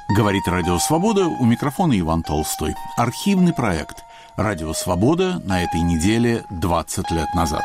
Говорит Радио Свобода, у микрофона Иван Толстой. Архивный проект «Радио Свобода» на этой неделе 20 лет назад.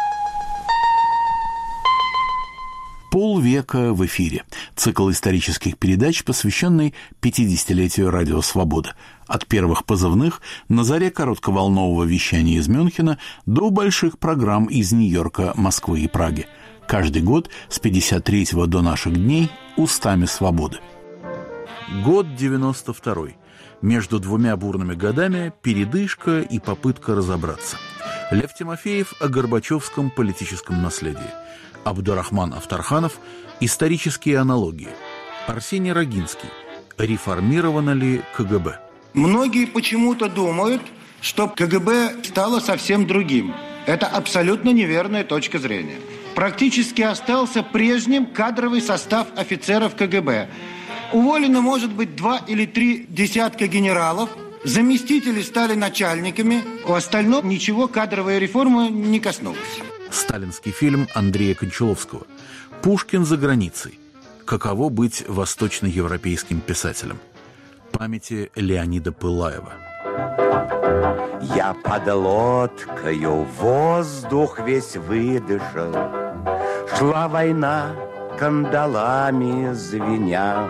Полвека в эфире. Цикл исторических передач, посвященный 50-летию Радио Свобода. От первых позывных на заре коротковолнового вещания из Мюнхена до больших программ из Нью-Йорка, Москвы и Праги. Каждый год с 53-го до наших дней устами свободы. Год 92-й. Между двумя бурными годами передышка и попытка разобраться. Лев Тимофеев о горбачевском политическом наследии. Абдурахман Авторханов «Исторические аналогии». Арсений Рогинский «Реформировано ли КГБ?». Многие почему-то думают, что КГБ стало совсем другим. Это абсолютно неверная точка зрения. Практически остался прежним кадровый состав офицеров КГБ. Уволено, может быть, 2 или 3 десятка генералов. Заместители стали начальниками. У остального ничего кадровая реформа не коснулась. Сталинский фильм Андрея Кончаловского «Пушкин за границей. Каково быть восточноевропейским писателем». Памяти Леонида Пылаева. Я под лодкою воздух весь выдышал. Шла война, кандалами звеня.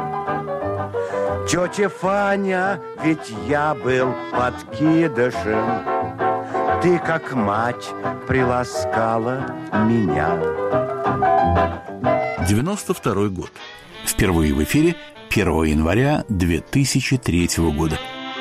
Тетя Фаня, ведь я был подкидышем. Ты, как мать, приласкала меня. 92-й год. Впервые в эфире 1 января 2003 года.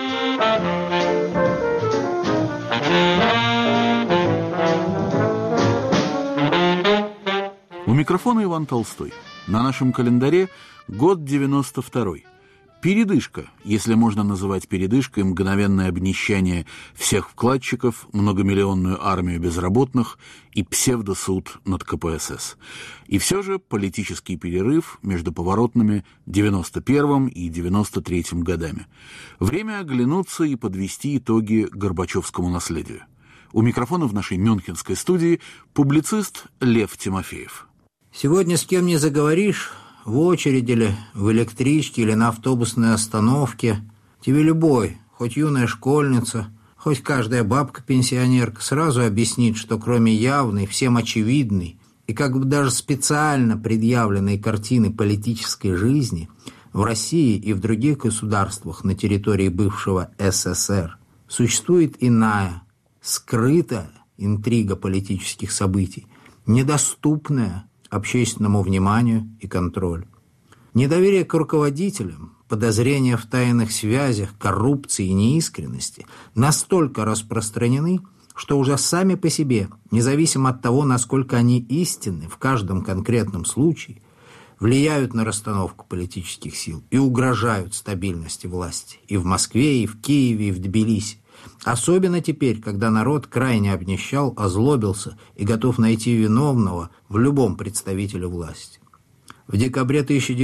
У микрофона Иван Толстой. На нашем календаре год 92-й. Передышка, если можно называть передышкой мгновенное обнищание всех вкладчиков, многомиллионную армию безработных и псевдосуд над КПСС. И все же политический перерыв между поворотными 91-м и 93-м годами. Время оглянуться и подвести итоги горбачевскому наследию. У микрофона в нашей мюнхенской студии публицист Лев Тимофеев. Сегодня с кем не заговоришь, в очереди ли, в электричке или на автобусной остановке, тебе любой, хоть юная школьница, хоть каждая бабка-пенсионерка, сразу объяснит, что кроме явной, всем очевидной и как бы даже специально предъявленной картины политической жизни в России и в других государствах на территории бывшего СССР существует иная, скрытая интрига политических событий, недоступная общественному вниманию и контролю. Недоверие к руководителям, подозрения в тайных связях, коррупции и неискренности настолько распространены, что уже сами по себе, независимо от того, насколько они истинны в каждом конкретном случае, влияют на расстановку политических сил и угрожают стабильности власти и в Москве, и в Киеве, и в Тбилиси. Особенно теперь, когда народ крайне обнищал, озлобился и готов найти виновного в любом представителе власти. В декабре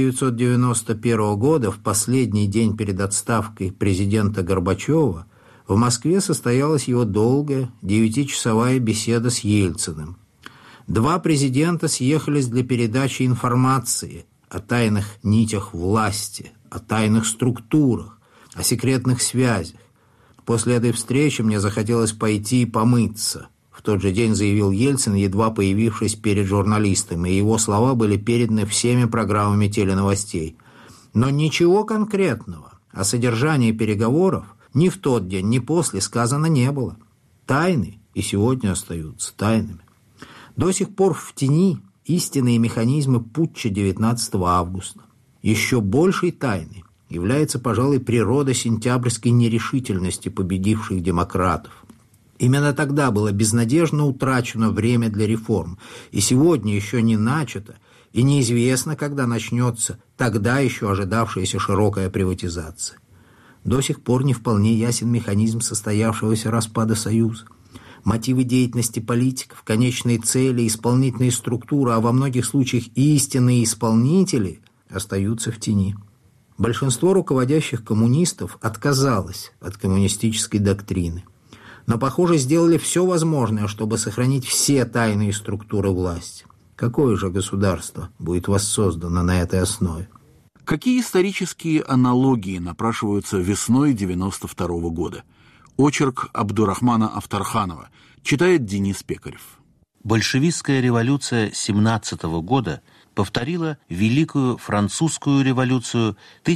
1991 года, в последний день перед отставкой президента Горбачева, в Москве состоялась его долгая 9-часовая беседа с Ельциным. Два президента съехались для передачи информации о тайных нитях власти, о тайных структурах, о секретных связях. После этой встречи мне захотелось пойти и помыться. В тот же день заявил Ельцин, едва появившись перед журналистами, и его слова были переданы всеми программами теленовостей. Но ничего конкретного о содержании переговоров ни в тот день, ни после сказано не было. Тайны и сегодня остаются тайнами. До сих пор в тени истинные механизмы путча 19 августа. Еще большей тайной является, пожалуй, природа сентябрьской нерешительности победивших демократов. Именно тогда было безнадежно утрачено время для реформ, и сегодня еще не начато, и неизвестно, когда начнется тогда еще ожидавшаяся широкая приватизация. До сих пор не вполне ясен механизм состоявшегося распада Союза. Мотивы деятельности политиков, конечные цели, исполнительные структуры, а во многих случаях и истинные исполнители остаются в тени. Большинство руководящих коммунистов отказалось от коммунистической доктрины, но, похоже, сделали все возможное, чтобы сохранить все тайные структуры власти. Какое же государство будет воссоздано на этой основе? Какие исторические аналогии напрашиваются весной 92 года? Очерк Абдурахмана Афтарханова. Читает Денис Пекарев. Большевистская революция 17 года повторила Великую Французскую революцию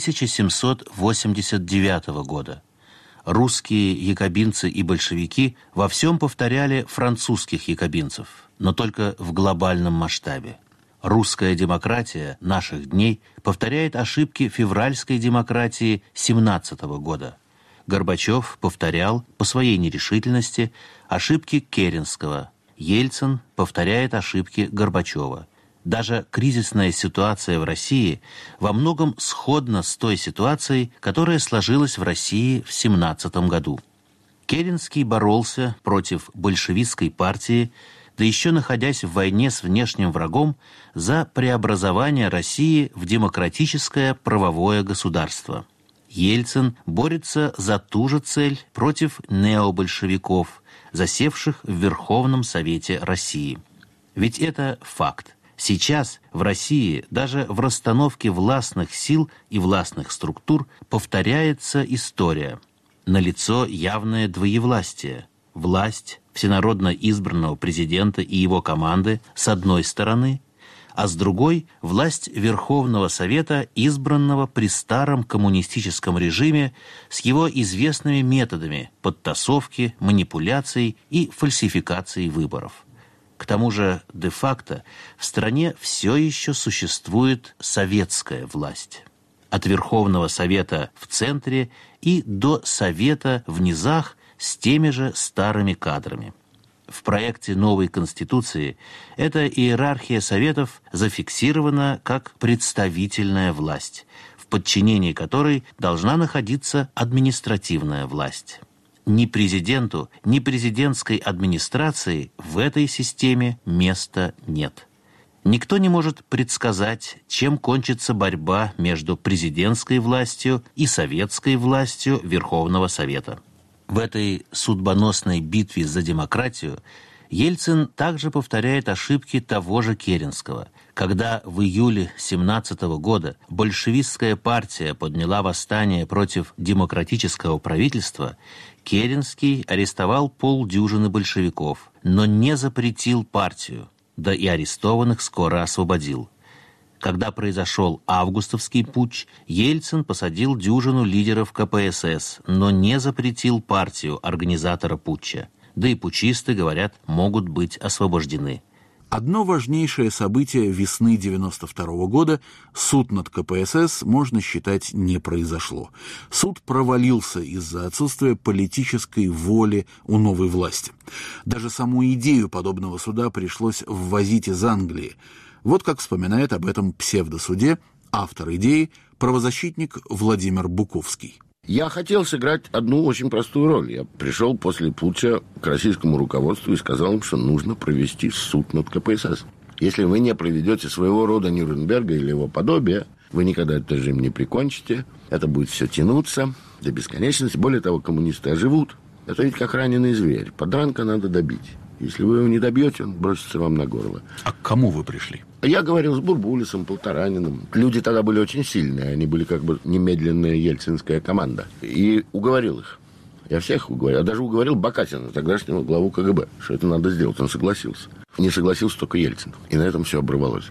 1789 года. Русские якобинцы и большевики во всем повторяли французских якобинцев, но только в глобальном масштабе. Русская демократия наших дней повторяет ошибки февральской демократии 17 года. Горбачев повторял по своей нерешительности ошибки Керенского. Ельцин повторяет ошибки Горбачева. Даже кризисная ситуация в России во многом сходна с той ситуацией, которая сложилась в России в 17 году. Керенский боролся против большевистской партии, да еще находясь в войне с внешним врагом, за преобразование России в демократическое правовое государство. Ельцин борется за ту же цель против необольшевиков, засевших в Верховном Совете России. Ведь это факт. Сейчас в России даже в расстановке властных сил и властных структур повторяется история. Налицо явное двоевластие. Власть всенародно избранного президента и его команды с одной стороны, а с другой – власть Верховного Совета, избранного при старом коммунистическом режиме с его известными методами подтасовки, манипуляций и фальсификации выборов. К тому же, де-факто, в стране все еще существует советская власть. От Верховного Совета в центре и до Совета в низах с теми же старыми кадрами. В проекте новой Конституции эта иерархия Советов зафиксирована как представительная власть, в подчинении которой должна находиться административная власть. Ни президенту, ни президентской администрации в этой системе места нет. Никто не может предсказать, чем кончится борьба между президентской властью и советской властью Верховного Совета. В этой судьбоносной битве за демократию Ельцин также повторяет ошибки того же Керенского. Когда в июле 17 года большевистская партия подняла восстание против демократического правительства, Керенский арестовал полдюжины большевиков, но не запретил партию, да и арестованных скоро освободил. Когда произошел августовский путч, Ельцин посадил дюжину лидеров КПСС, но не запретил партию организатора путча. Да и путчисты, говорят, могут быть освобождены. Одно важнейшее событие весны 92 года – суд над КПСС, можно считать, не произошло. Суд провалился из-за отсутствия политической воли у новой власти. Даже саму идею подобного суда пришлось ввозить из Англии. Вот как вспоминает об этом псевдосуде автор идеи, правозащитник Владимир Буковский. Я хотел сыграть одну очень простую роль. Я пришел после путча к российскому руководству и сказал им, что нужно провести суд над КПСС. Если вы не проведете своего рода Нюрнберга или его подобия, вы никогда этот режим не прикончите. Это будет все тянуться до бесконечности. Более того, коммунисты оживут. Это ведь как раненый зверь. Подранка надо добить. Если вы его не добьете, он бросится вам на горло. А к кому вы пришли? Я говорил с Бурбулисом, Полтораниным. Люди тогда были очень сильные. Они были как бы немедленная ельцинская команда. И уговорил их. Я всех уговорил. Я даже уговорил Бакатина, тогдашнего главу КГБ, что это надо сделать. Он согласился. Не согласился только Ельцин. И на этом все оборвалось.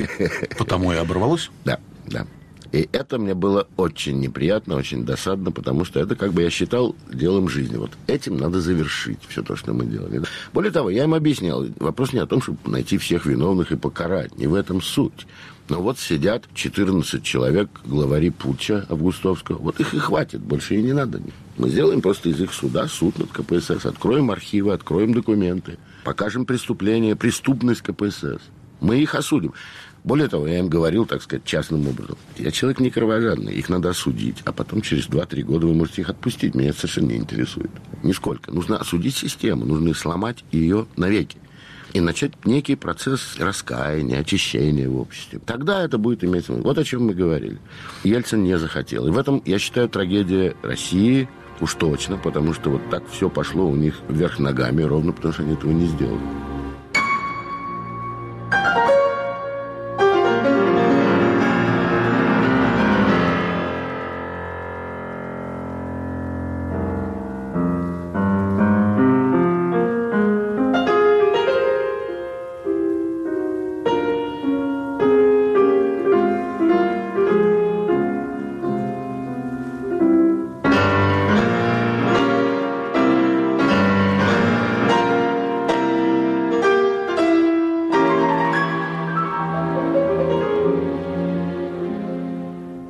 Потому и оборвалось? Да, да. И это мне было очень неприятно, очень досадно, потому что это, как бы я считал, делом жизни. Вот этим надо завершить все то, что мы делали. Более того, я им объяснял, вопрос не о том, чтобы найти всех виновных и покарать, не в этом суть. Но вот сидят 14 человек, главари путча августовского, вот их и хватит, больше и не надо. Мы сделаем просто из их суда суд над КПСС, откроем архивы, откроем документы, покажем преступление, преступность КПСС. Мы их осудим. Более того, я им говорил, так сказать, частным образом. Я человек не кровожадный, их надо осудить, а потом через 2-3 года вы можете их отпустить. Меня это совершенно не интересует. Нисколько. Нужно осудить систему, нужно сломать ее навеки. И начать некий процесс раскаяния, очищения в обществе. Тогда это будет иметь смысл. Вот о чем мы говорили. Ельцин не захотел. И в этом, я считаю, трагедия России уж точно, потому что вот так все пошло у них вверх ногами, ровно потому что они этого не сделали.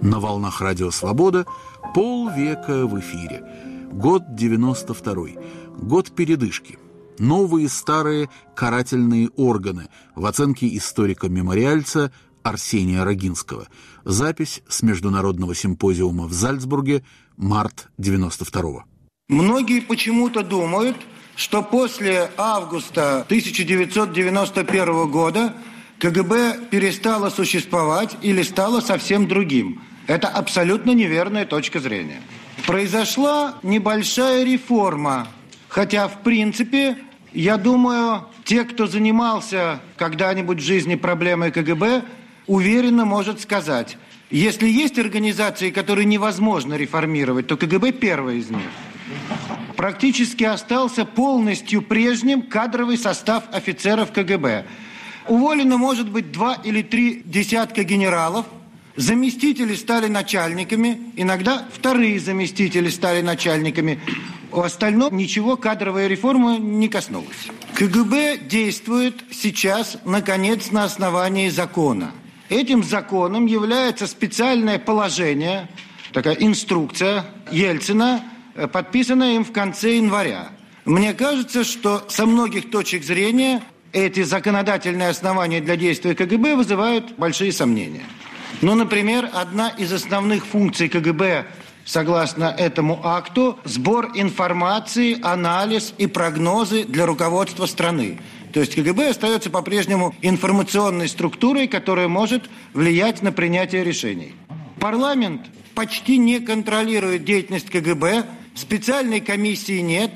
На волнах радио «Свобода» полвека в эфире. Год 92-й. Год передышки. Новые старые карательные органы в оценке историка-мемориальца Арсения Рогинского. Запись с международного симпозиума в Зальцбурге, март 92-го. Многие почему-то думают, что после августа 1991 года КГБ перестало существовать или стало совсем другим. Это абсолютно неверная точка зрения. Произошла небольшая реформа, хотя, в принципе, я думаю, те, кто занимался когда-нибудь в жизни проблемой КГБ, уверенно может сказать, если есть организации, которые невозможно реформировать, то КГБ первая из них. Практически остался полностью прежним кадровый состав офицеров КГБ. Уволено, может быть, 2 или 3 десятка генералов, заместители стали начальниками, иногда вторые заместители стали начальниками. У остального ничего кадровая реформа не коснулась. КГБ действует сейчас, наконец, на основании закона. Этим законом является специальное положение, такая инструкция Ельцина, подписанная им в конце января. Мне кажется, что со многих точек зрения эти законодательные основания для действия КГБ вызывают большие сомнения. Ну, например, одна из основных функций КГБ, согласно этому акту, сбор информации, анализ и прогнозы для руководства страны. То есть КГБ остается по-прежнему информационной структурой, которая может влиять на принятие решений. Парламент почти не контролирует деятельность КГБ, специальной комиссии нет,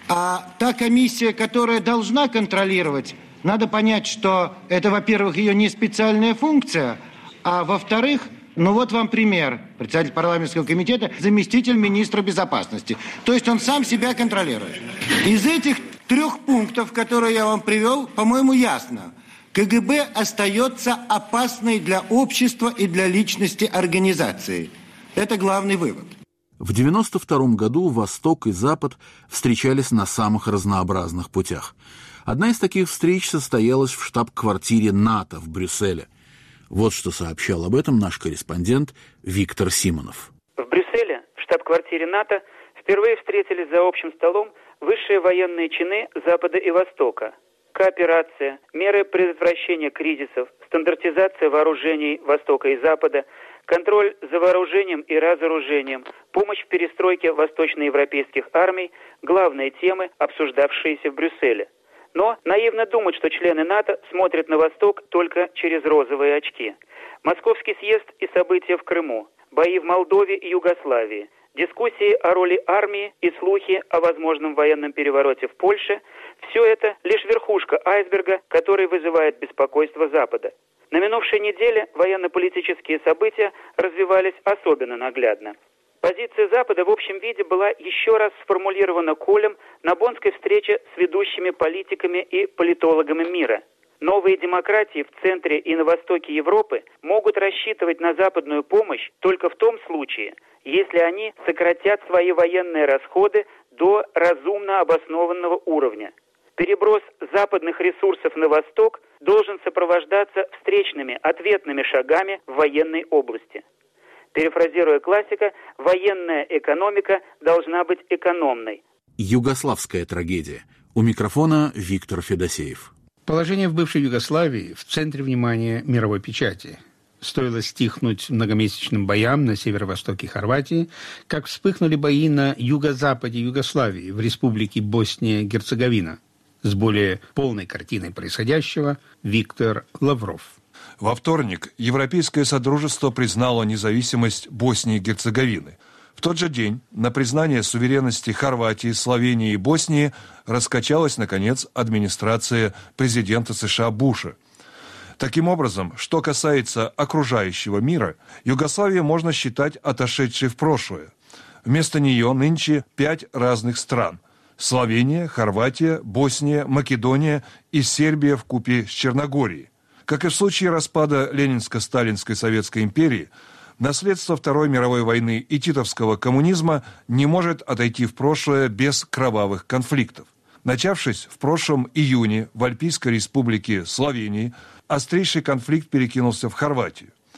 а та комиссия, которая должна контролировать, надо понять, что это, во-первых, ее не специальная функция, а во-вторых, ну вот вам пример. Председатель парламентского комитета, заместитель министра безопасности. То есть он сам себя контролирует. Из этих 3 пунктов, которые я вам привел, по-моему, ясно. КГБ остается опасной для общества и для личности организации. Это главный вывод. В 92 году Восток и Запад встречались на самых разнообразных путях. Одна из таких встреч состоялась в штаб-квартире НАТО в Брюсселе. Вот что сообщал об этом наш корреспондент Виктор Симонов. В Брюсселе, в штаб-квартире НАТО, впервые встретились за общим столом высшие военные чины Запада и Востока. Кооперация, меры предотвращения кризисов, стандартизация вооружений Востока и Запада, контроль за вооружением и разоружением, помощь в перестройке восточноевропейских армий – главные темы, обсуждавшиеся в Брюсселе. Но наивно думать, что члены НАТО смотрят на Восток только через розовые очки. Московский съезд и события в Крыму, бои в Молдове и Югославии, дискуссии о роли армии и слухи о возможном военном перевороте в Польше – все это лишь верхушка айсберга, который вызывает беспокойство Запада. На минувшей неделе военно-политические события развивались особенно наглядно. Позиция Запада в общем виде была еще раз сформулирована Колем на Боннской встрече с ведущими политиками и политологами мира. Новые демократии в центре и на востоке Европы могут рассчитывать на западную помощь только в том случае, если они сократят свои военные расходы до разумно обоснованного уровня. Переброс западных ресурсов на восток должен сопровождаться встречными ответными шагами в военной области. Перефразируя классика, военная экономика должна быть экономной. Югославская трагедия. У микрофона Виктор Федосеев. Положение в бывшей Югославии в центре внимания мировой печати. Стоило стихнуть многомесячным боям на северо-востоке Хорватии, как вспыхнули бои на юго-западе Югославии, в республике Босния-Герцеговина. С более полной картиной происходящего Виктор Лавров. Во вторник Европейское Содружество признало независимость Боснии и Герцеговины. В тот же день на признание суверенности Хорватии, Словении и Боснии раскачалась, наконец, администрация президента США Буша. Таким образом, что касается окружающего мира, Югославию можно считать отошедшей в прошлое. Вместо нее нынче 5 разных стран – Словения, Хорватия, Босния, Македония и Сербия вкупе с Черногорией. Как и в случае распада Ленинско-Сталинской Советской империи, наследство Второй мировой войны и титовского коммунизма не может отойти в прошлое без кровавых конфликтов. Начавшись в прошлом июне в Альпийской республике Словении, острейший конфликт перекинулся в Хорватию.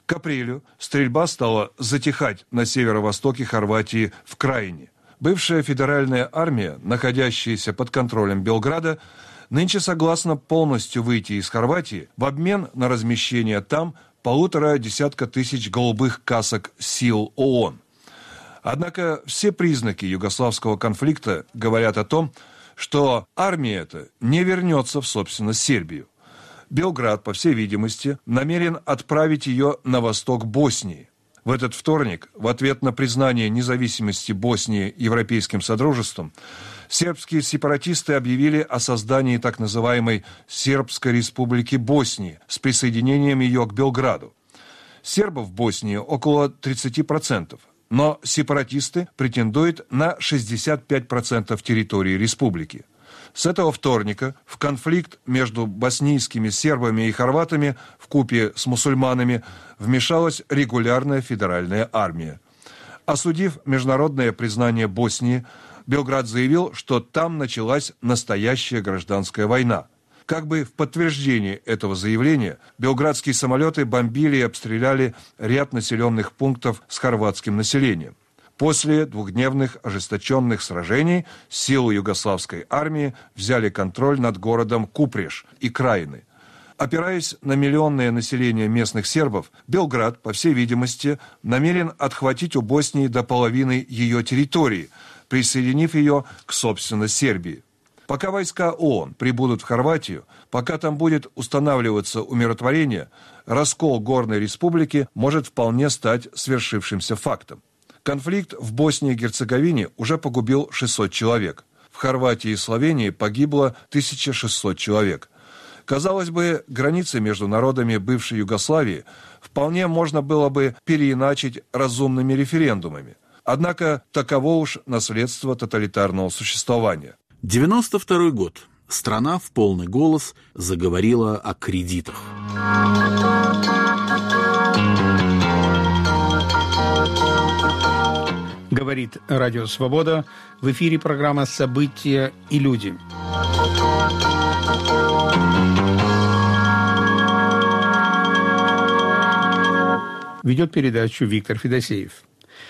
К апрелю стрельба стала затихать на северо-востоке Хорватии в Краине. Бывшая федеральная армия, находящаяся под контролем Белграда, нынче согласна полностью выйти из Хорватии в обмен на размещение там 1,5 тысяч голубых касок сил ООН. Однако все признаки югославского конфликта говорят о том, что армия эта не вернется в собственность Сербию. Белград, по всей видимости, намерен отправить ее на восток Боснии. В этот вторник, в ответ на признание независимости Боснии Европейским Содружеством, сербские сепаратисты объявили о создании так называемой Сербской Республики Боснии с присоединением ее к Белграду. Сербов в Боснии около 30%, но сепаратисты претендуют на 65% территории республики. С этого вторника в конфликт между боснийскими сербами и хорватами вкупе с мусульманами вмешалась регулярная федеральная армия. Осудив международное признание Боснии, Белград заявил, что там началась настоящая гражданская война. Как бы в подтверждение этого заявления, белградские самолеты бомбили и обстреляли ряд населенных пунктов с хорватским населением. После двухдневных ожесточенных сражений силы югославской армии взяли контроль над городом Купреш и Краины. Опираясь на миллионное население местных сербов, Белград, по всей видимости, намерен отхватить у Боснии до половины ее территории, присоединив ее к, собственно, Сербии. Пока войска ООН прибудут в Хорватию, пока там будет устанавливаться умиротворение, раскол Горной Республики может вполне стать свершившимся фактом. Конфликт в Боснии и Герцеговине уже погубил 600 человек. В Хорватии и Словении погибло 1600 человек. Казалось бы, границы между народами бывшей Югославии вполне можно было бы переиначить разумными референдумами. Однако таково уж наследство тоталитарного существования. 92 год. Страна в полный голос заговорила о кредитах. Говорит Радио Свобода. В эфире программа «События и люди». Ведет передачу Виктор Федосеев.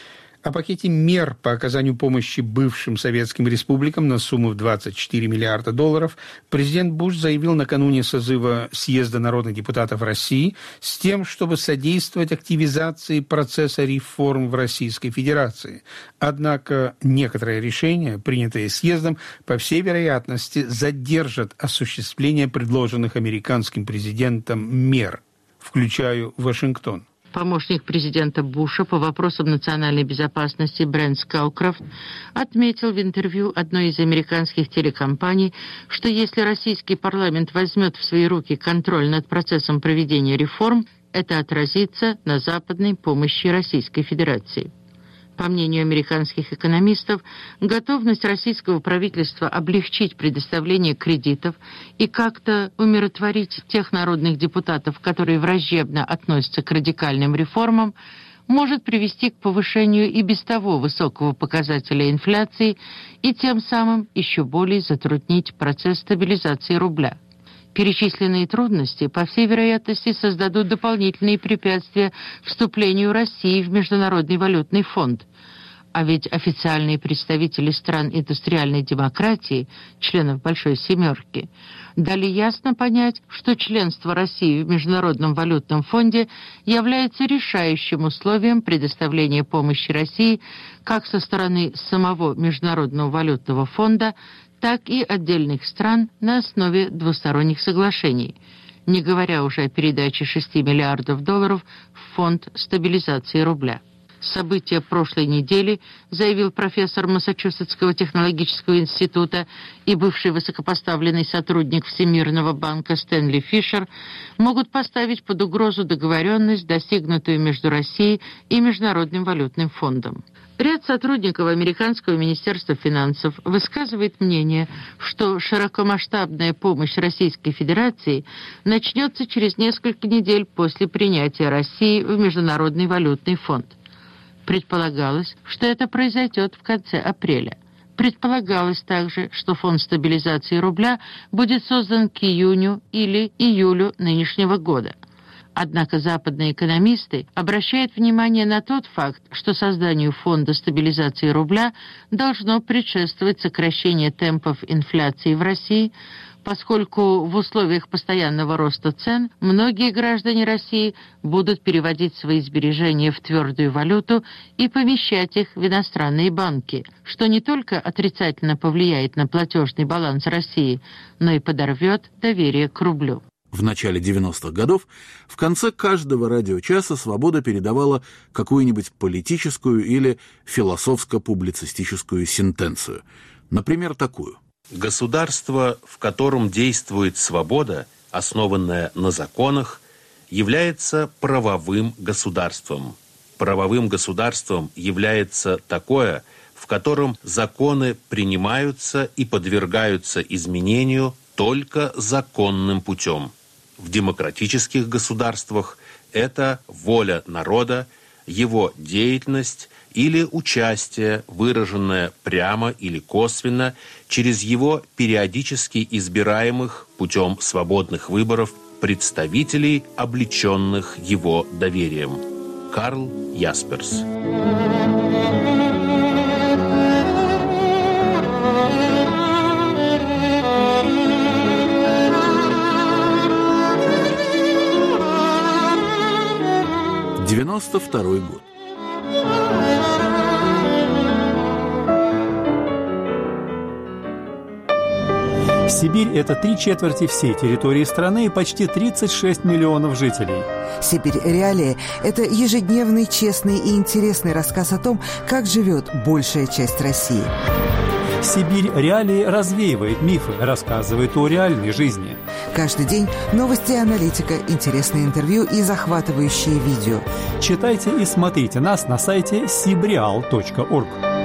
О пакете мер по оказанию помощи бывшим советским республикам на сумму в $24 миллиарда президент Буш заявил накануне созыва Съезда народных депутатов России с тем, чтобы содействовать активизации процесса реформ в Российской Федерации. Однако некоторые решения, принятые съездом, по всей вероятности задержат осуществление предложенных американским президентом мер, включая Вашингтон. Помощник президента Буша по вопросам национальной безопасности Брент Скаукрофт отметил в интервью одной из американских телекомпаний, что если российский парламент возьмет в свои руки контроль над процессом проведения реформ, это отразится на западной помощи Российской Федерации. По мнению американских экономистов, готовность российского правительства облегчить предоставление кредитов и как-то умиротворить тех народных депутатов, которые враждебно относятся к радикальным реформам, может привести к повышению и без того высокого показателя инфляции и тем самым еще более затруднить процесс стабилизации рубля. Перечисленные трудности, по всей вероятности, создадут дополнительные препятствия вступлению России в Международный валютный фонд. А ведь официальные представители стран индустриальной демократии, членов Большой Семерки, дали ясно понять, что членство России в Международном валютном фонде является решающим условием предоставления помощи России как со стороны самого Международного валютного фонда, так и отдельных стран на основе двусторонних соглашений, не говоря уже о передаче $6 миллиардов в Фонд стабилизации рубля. События прошлой недели, заявил профессор Массачусетского технологического института и бывший высокопоставленный сотрудник Всемирного банка Стэнли Фишер, могут поставить под угрозу договоренность, достигнутую между Россией и Международным валютным фондом. Ряд сотрудников американского министерства финансов высказывает мнение, что широкомасштабная помощь Российской Федерации начнется через несколько недель после принятия России в Международный валютный фонд. Предполагалось, что это произойдет в конце апреля. Предполагалось также, что фонд стабилизации рубля будет создан к июню или июлю нынешнего года. Однако западные экономисты обращают внимание на тот факт, что созданию фонда стабилизации рубля должно предшествовать сокращение темпов инфляции в России, поскольку в условиях постоянного роста цен многие граждане России будут переводить свои сбережения в твердую валюту и помещать их в иностранные банки, что не только отрицательно повлияет на платежный баланс России, но и подорвет доверие к рублю. В начале 90-х годов в конце каждого радиочаса «Свобода» передавала какую-нибудь политическую или философско-публицистическую сентенцию. Например, такую. Государство, в котором действует свобода, основанная на законах, является правовым государством. Правовым государством является такое, в котором законы принимаются и подвергаются изменению только законным путем. В демократических государствах это воля народа, его деятельность или участие, выраженное прямо или косвенно через его периодически избираемых путем свободных выборов представителей, облеченных его доверием. Карл Ясперс. «92-й год. Сибирь – это 3/4 всей территории страны и почти 36 миллионов жителей. «Сибирь. Реалии» – это ежедневный, честный и интересный рассказ о том, как живет большая часть России. «Сибирь. Реалии» развеивает мифы, рассказывает о реальной жизни. Каждый день новости и аналитика, интересные интервью и захватывающие видео. Читайте и смотрите нас на сайте sibreal.org.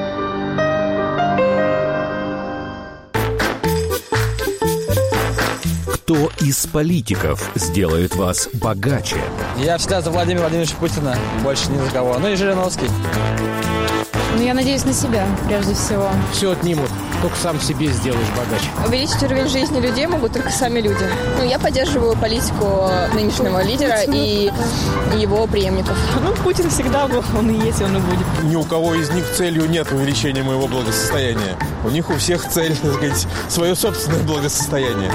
Кто из политиков сделает вас богаче? Я всегда за Владимира Владимировича Путина, больше ни за кого. Ну и Жириновский. Ну, я надеюсь на себя, прежде всего. Все отнимут, только сам себе сделаешь богаче. Увеличить уровень жизни людей могут только сами люди. Ну, я поддерживаю политику нынешнего лидера и его преемников. Ну, Путин всегда был, он и есть, он и будет. Ни у кого из них целью нет увеличения моего благосостояния. У них у всех цель, так сказать, свое собственное благосостояние.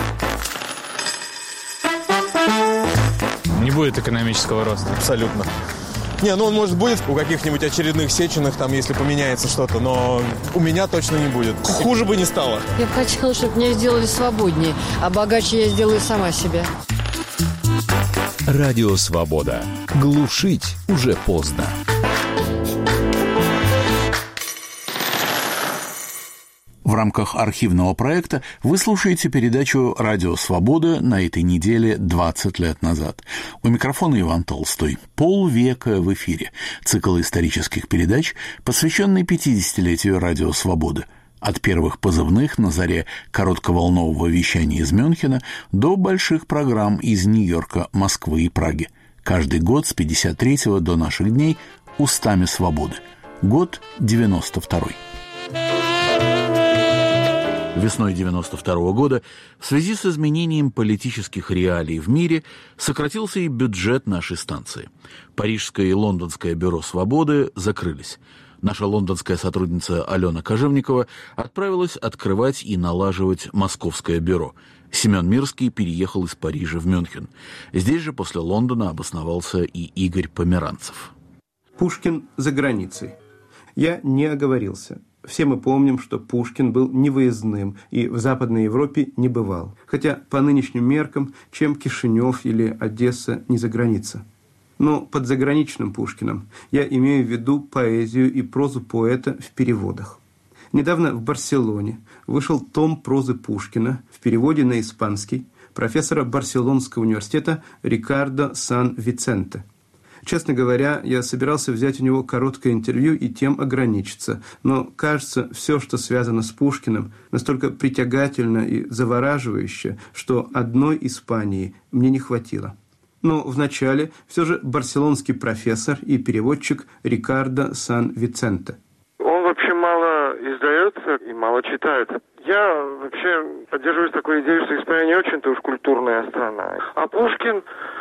Не будет экономического роста. Абсолютно. Не, ну он, может, будет у каких-нибудь очередных Сеченых, там, если поменяется что-то, но у меня точно не будет. Хуже бы не стало. Я бы хотела, чтобы меня сделали свободнее, а богаче я сделаю сама себя. Радио «Свобода». Глушить уже поздно. В рамках архивного проекта вы слушаете передачу «Радио Свобода» на этой неделе 20 лет назад. У микрофона Иван Толстой. Полвека в эфире. Цикл исторических передач, посвященный 50-летию «Радио Свобода». От первых позывных на заре коротковолнового вещания из Мюнхена до больших программ из Нью-Йорка, Москвы и Праги. Каждый год с 53-го до наших дней устами свободы. Год 92-й. Весной 92-го года в связи с изменением политических реалий в мире сократился и бюджет нашей станции. Парижское и лондонское бюро «Свободы» закрылись. Наша лондонская сотрудница Алена Кожевникова отправилась открывать и налаживать московское бюро. Семен Мирский переехал из Парижа в Мюнхен. Здесь же после Лондона обосновался и Игорь Померанцев. Пушкин за границей. Я не оговорился. Все мы помним, что Пушкин был невыездным и в Западной Европе не бывал. Хотя по нынешним меркам, чем Кишинев или Одесса не за граница. Но под заграничным Пушкиным я имею в виду поэзию и прозу поэта в переводах. Недавно в Барселоне вышел том прозы Пушкина в переводе на испанский профессора Барселонского университета Рикардо Сан-Виценте. Честно говоря, я собирался взять у него короткое интервью и тем ограничиться, но, кажется, все, что связано с Пушкиным, настолько притягательно и завораживающе, что одной Испании мне не хватило. Но вначале все же барселонский профессор и переводчик Рикардо Сан-Виценте. Он вообще мало издается и мало читает. Я вообще поддерживаюсь такой идеей, что Испания не очень-то уж культурная страна. А Пушкин...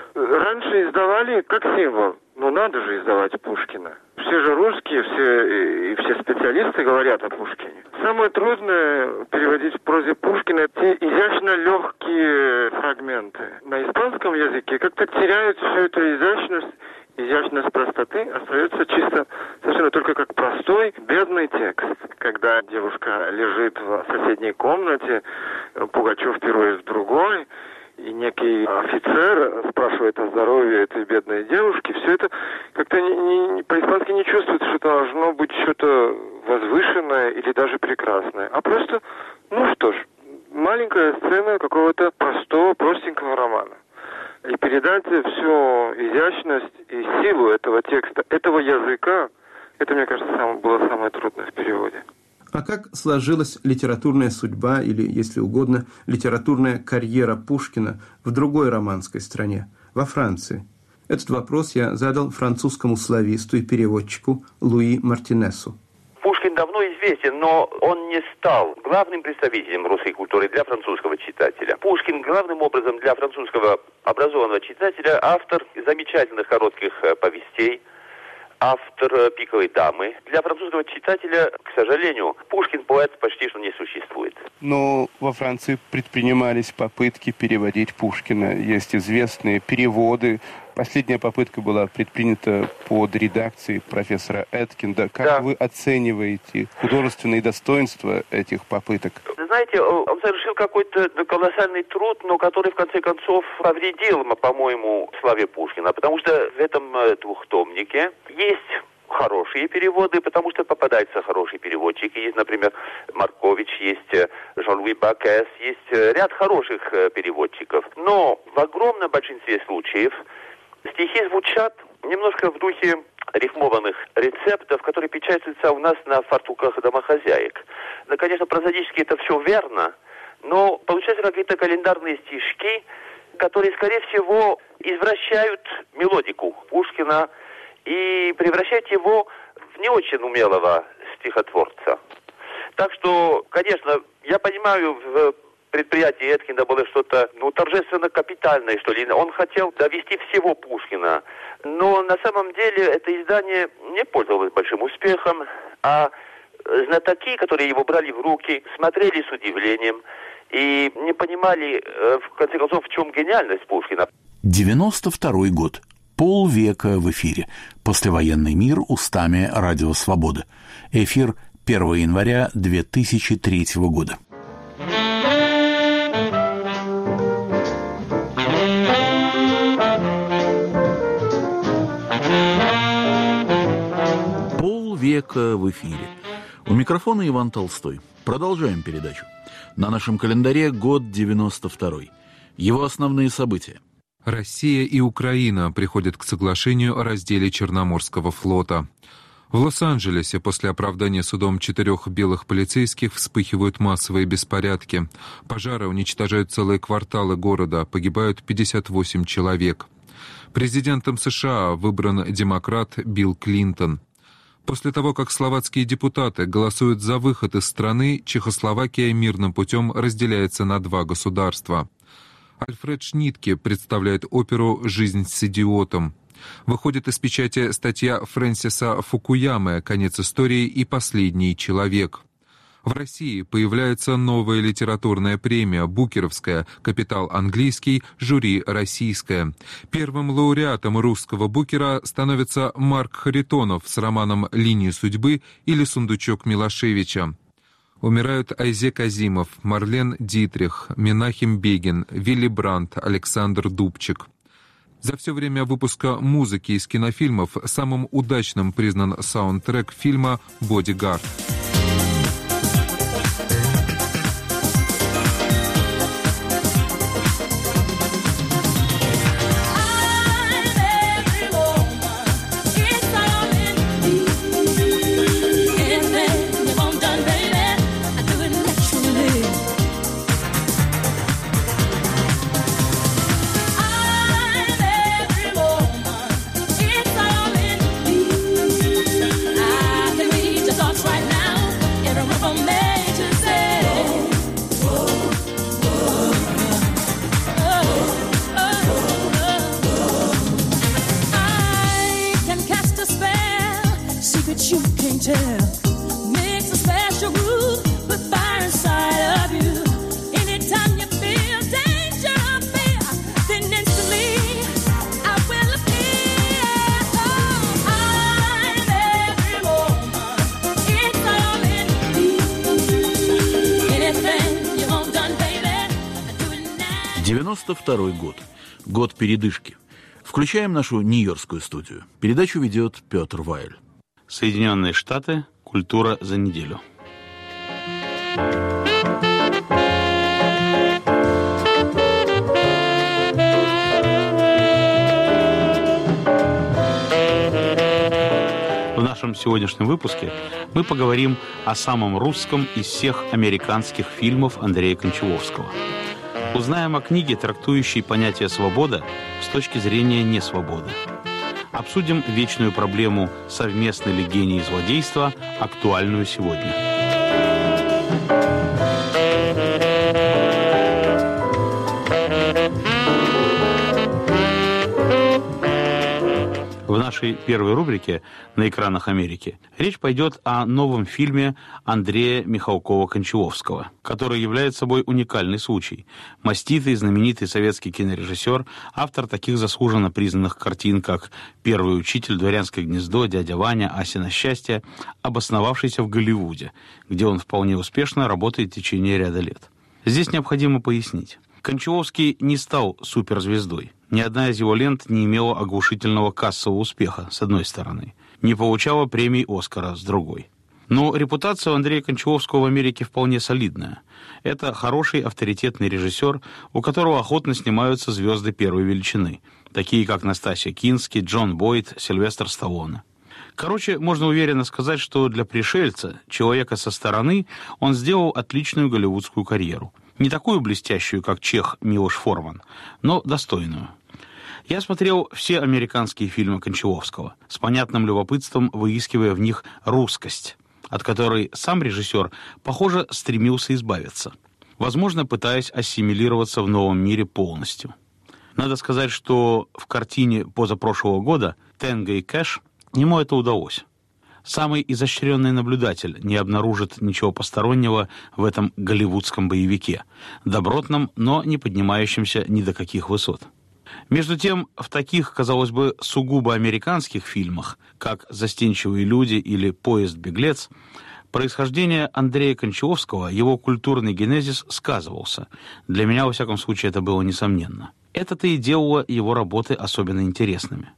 Раньше издавали как символ. Ну, надо же издавать Пушкина. Все же русские, все специалисты говорят о Пушкине. Самое трудное переводить в прозе Пушкина те изящно легкие фрагменты. На испанском языке как-то теряют всю эту изящность простоты, остается чисто совершенно только как простой, бедный текст. Когда девушка лежит в соседней комнате, Пугачев пирует в другой, и некий офицер спрашивает о здоровье этой бедной девушки, все это как-то по-испански не чувствуется, что должно быть что-то возвышенное или даже прекрасное, а просто, ну что ж, маленькая сцена какого-то простого, простенького романа. И передать всю изящность и силу этого текста, этого языка, это, мне кажется, было самое трудное в переводе. А как сложилась литературная судьба или, если угодно, литературная карьера Пушкина в другой романской стране, во Франции? Этот вопрос я задал французскому слависту и переводчику Луи Мартинесу. Пушкин давно известен, но он не стал главным представителем русской культуры для французского читателя. Пушкин главным образом для французского образованного читателя автор замечательных коротких повестей, автор «Пиковой дамы». Для французского читателя, к сожалению, Пушкин поэт почти что не существует. Но во Франции предпринимались попытки переводить Пушкина. Есть известные переводы. Последняя попытка была предпринята под редакцией профессора Эткинда. Как вы оцениваете художественные достоинства этих попыток? Знаете, он совершил какой-то колоссальный труд, но который в конце концов повредил, по-моему, славе Пушкина. Потому что в этом двухтомнике есть хорошие переводы, потому что попадаются хорошие переводчики. Есть, например, Маркович, есть Жан-Луи Бакес, есть ряд хороших переводчиков. Но в огромном большинстве случаев стихи звучат немножко в духе рифмованных рецептов, которые печатаются у нас на фартуках домохозяек. Да, конечно, прозаически это все верно, но получаются какие-то календарные стишки, которые, скорее всего, извращают мелодику Пушкина и превращают его в не очень умелого стихотворца. Так что, конечно, я понимаю, в предприятии Эткинда было что-то, торжественно капитальное, что ли. Он хотел довести всего Пушкина. Но на самом деле это издание не пользовалось большим успехом, а знатоки, которые его брали в руки, смотрели с удивлением и не понимали, в конце концов, в чем гениальность Пушкина. 92-й год. Полвека в эфире. Послевоенный мир устами Радио Свобода. Эфир 1 января 2003 года. Полвека в эфире. У микрофона Иван Толстой. Продолжаем передачу. На нашем календаре год 92-й. Его основные события. Россия и Украина приходят к соглашению о разделе Черноморского флота. В Лос-Анджелесе после оправдания судом 4 белых полицейских вспыхивают массовые беспорядки. Пожары уничтожают целые кварталы города, погибают 58 человек. Президентом США выбран демократ Билл Клинтон. После того, как словацкие депутаты голосуют за выход из страны, Чехословакия мирным путем разделяется на 2 государства. Альфред Шнитке представляет оперу «Жизнь с идиотом». Выходит из печати статья Фрэнсиса Фукуямы «Конец истории и последний человек». В России появляется новая литературная премия «Букеровская», «Капитал английский», «Жюри российское». Первым лауреатом русского Букера становится Марк Харитонов с романом «Линии судьбы» или «Сундучок Милошевича». Умирают Айзек Азимов, Марлен Дитрих, Менахем Бегин, Вилли Брандт, Александр Дубчик. За все время выпуска музыки из кинофильмов самым удачным признан саундтрек фильма «Бодигард». Right now that you can't tell. Makes a special groove with fire inside of you. Anytime you feel danger or fear, then instantly I will appear. Oh, I'm every woman. It's all in me. Anything you want done, baby, do it now. 92-й год. Год передышки. Включаем нашу нью-йоркскую студию. Передачу ведет Петр Вайль. Соединенные Штаты. Культура за неделю. В нашем сегодняшнем выпуске мы поговорим о самом русском из всех американских фильмов Андрея Кончаловского. Узнаем о книге, трактующей понятие «свобода» с точки зрения несвободы. Обсудим вечную проблему совместной ли гений и злодейства, актуальную сегодня. В нашей первой рубрике «На экранах Америки» речь пойдет о новом фильме Андрея Михалкова-Кончаловского, который является собой уникальный случай. Маститый, знаменитый советский кинорежиссер, автор таких заслуженно признанных картин, как «Первый учитель», «Дворянское гнездо», «Дядя Ваня», «Асино счастье», обосновавшийся в Голливуде, где он вполне успешно работает в течение ряда лет. Здесь необходимо пояснить. Кончаловский не стал суперзвездой. Ни одна из его лент не имела оглушительного кассового успеха, с одной стороны, не получала премий «Оскара», с другой. Но репутация у Андрея Кончаловского в Америке вполне солидная. Это хороший, авторитетный режиссер, у которого охотно снимаются звезды первой величины, такие как Настасья Кински, Джон Бойд, Сильвестр Сталлоне. Короче, можно уверенно сказать, что для пришельца, человека со стороны, он сделал отличную голливудскую карьеру. Не такую блестящую, как чех Милош Форман, но достойную. Я смотрел все американские фильмы Кончаловского, с понятным любопытством выискивая в них русскость, от которой сам режиссер, похоже, стремился избавиться, возможно, пытаясь ассимилироваться в новом мире полностью. Надо сказать, что в картине позапрошлого года «Тенго и Кэш» ему это удалось. Самый изощренный наблюдатель не обнаружит ничего постороннего в этом голливудском боевике, добротном, но не поднимающемся ни до каких высот. Между тем, в таких, казалось бы, сугубо американских фильмах, как «Застенчивые люди» или «Поезд-беглец», происхождение Андрея Кончаловского, его культурный генезис сказывался. Для меня, во всяком случае, это было несомненно. Это-то и делало его работы особенно интересными.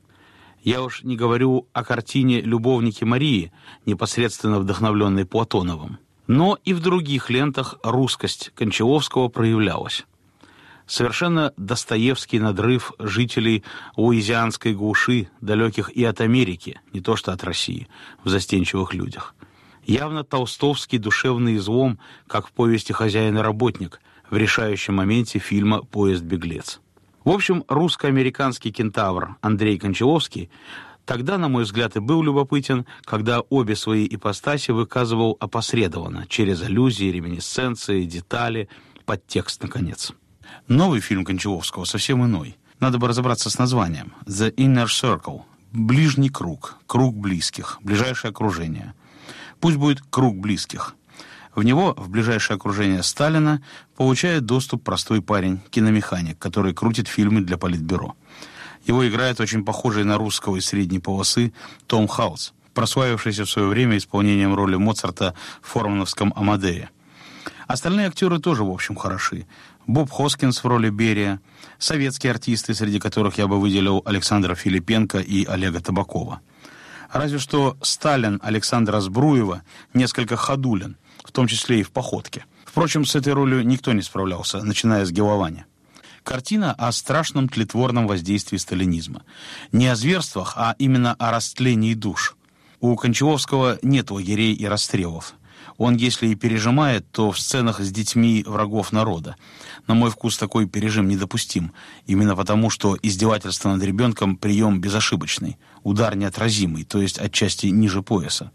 Я уж не говорю о картине «Любовники Марии», непосредственно вдохновленной Платоновым. Но и в других лентах русскость Кончаловского проявлялась. Совершенно достоевский надрыв жителей луизианской глуши, далеких и от Америки, не то что от России, в «Застенчивых людях». Явно толстовский душевный излом, как в повести «Хозяин и работник», в решающем моменте фильма «Поезд-беглец». В общем, русско-американский кентавр Андрей Кончаловский тогда, на мой взгляд, и был любопытен, когда обе свои ипостаси выказывал опосредованно, через аллюзии, реминисценции, детали, подтекст, наконец. Новый фильм Кончаловского совсем иной. Надо бы разобраться с названием. «The Inner Circle» – «Ближний круг», «Круг близких», «Ближайшее окружение». Пусть будет «Круг близких». В него, в ближайшее окружение Сталина, получает доступ простой парень, киномеханик, который крутит фильмы для Политбюро. Его играет очень похожий на русского из средней полосы Том Хаус, прославившийся в свое время исполнением роли Моцарта в формановском «Амадее». Остальные актеры тоже, в общем, хороши. Боб Хоскинс в роли Берия, советские артисты, среди которых я бы выделил Александра Филипенко и Олега Табакова. Разве что Сталин Александра Збруева несколько ходулен, в том числе и в походке. Впрочем, с этой ролью никто не справлялся, начиная с Геловани. Картина о страшном тлетворном воздействии сталинизма. Не о зверствах, а именно о растлении душ. У Кончаловского нет лагерей и расстрелов. Он, если и пережимает, то в сценах с детьми врагов народа. На мой вкус, такой пережим недопустим. Именно потому, что издевательство над ребенком – прием безошибочный, удар неотразимый, то есть отчасти ниже пояса.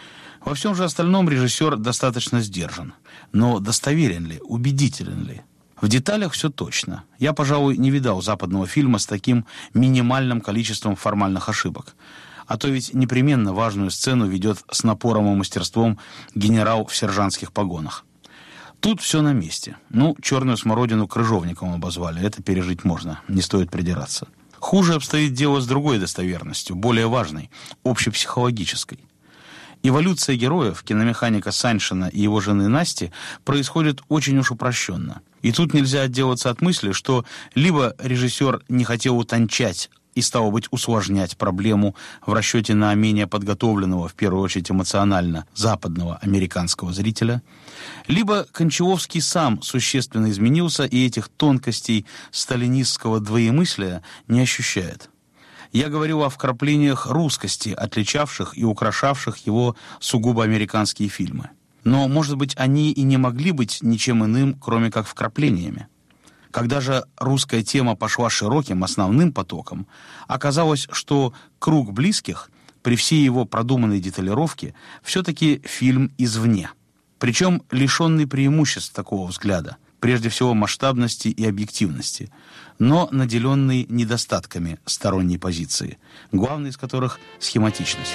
Во всем же остальном режиссер достаточно сдержан. Но достоверен ли, убедителен ли? В деталях все точно. Я, пожалуй, не видал западного фильма с таким минимальным количеством формальных ошибок. А то ведь непременно важную сцену ведет с напором и мастерством генерал в сержантских погонах. Тут все на месте. Черную смородину крыжовником обозвали, это пережить можно, не стоит придираться. Хуже обстоит дело с другой достоверностью, более важной, общепсихологической. Эволюция героев, киномеханика Саньшина и его жены Насти, происходит очень уж упрощенно. И тут нельзя отделаться от мысли, что либо режиссер не хотел утончать и, стало быть, усложнять проблему в расчете на менее подготовленного, в первую очередь эмоционально, западного американского зрителя, либо Кончаловский сам существенно изменился и этих тонкостей сталинистского двоемыслия не ощущает. Я говорю о вкраплениях русскости, отличавших и украшавших его сугубо американские фильмы. Но, может быть, они и не могли быть ничем иным, кроме как вкраплениями. Когда же русская тема пошла широким, основным потоком, оказалось, что «Круг близких» при всей его продуманной деталировке все-таки фильм извне. Причем лишенный преимуществ такого взгляда, прежде всего масштабности и объективности, но наделенный недостатками сторонней позиции, главный из которых — схематичность.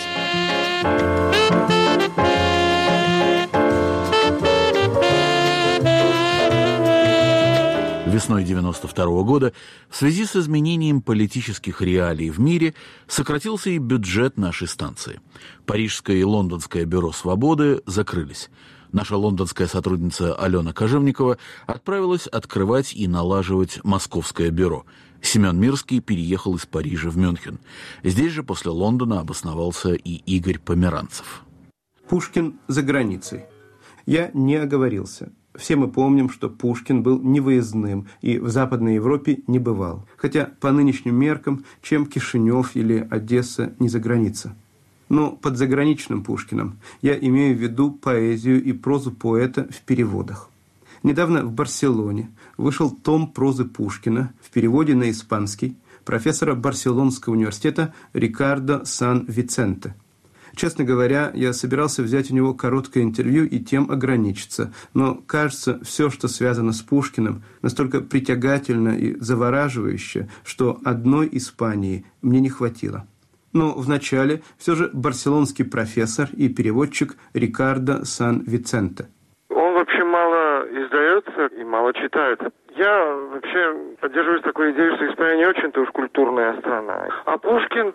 Весной 1992 года в связи с изменением политических реалий в мире сократился и бюджет нашей станции. Парижское и лондонское бюро «Свободы» закрылись. Наша лондонская сотрудница Алена Кожевникова отправилась открывать и налаживать московское бюро. Семен Мирский переехал из Парижа в Мюнхен. Здесь же после Лондона обосновался и Игорь Померанцев. Пушкин за границей. Я не оговорился. Все мы помним, что Пушкин был невыездным и в Западной Европе не бывал. Хотя по нынешним меркам, чем Кишинев или Одесса не за граница. Но под заграничным Пушкиным я имею в виду поэзию и прозу поэта в переводах. Недавно в Барселоне вышел том прозы Пушкина в переводе на испанский профессора Барселонского университета Рикардо Сан-Виценте. Честно говоря, я собирался взять у него короткое интервью и тем ограничиться, но, кажется, все, что связано с Пушкиным, настолько притягательно и завораживающе, что одной Испании мне не хватило. Но вначале все же барселонский профессор и переводчик Рикардо Сан-Виценте. Он вообще мало издается и мало читается. Я вообще поддерживаюсь такой идеей, что Испания не очень-то уж культурная страна. А Пушкин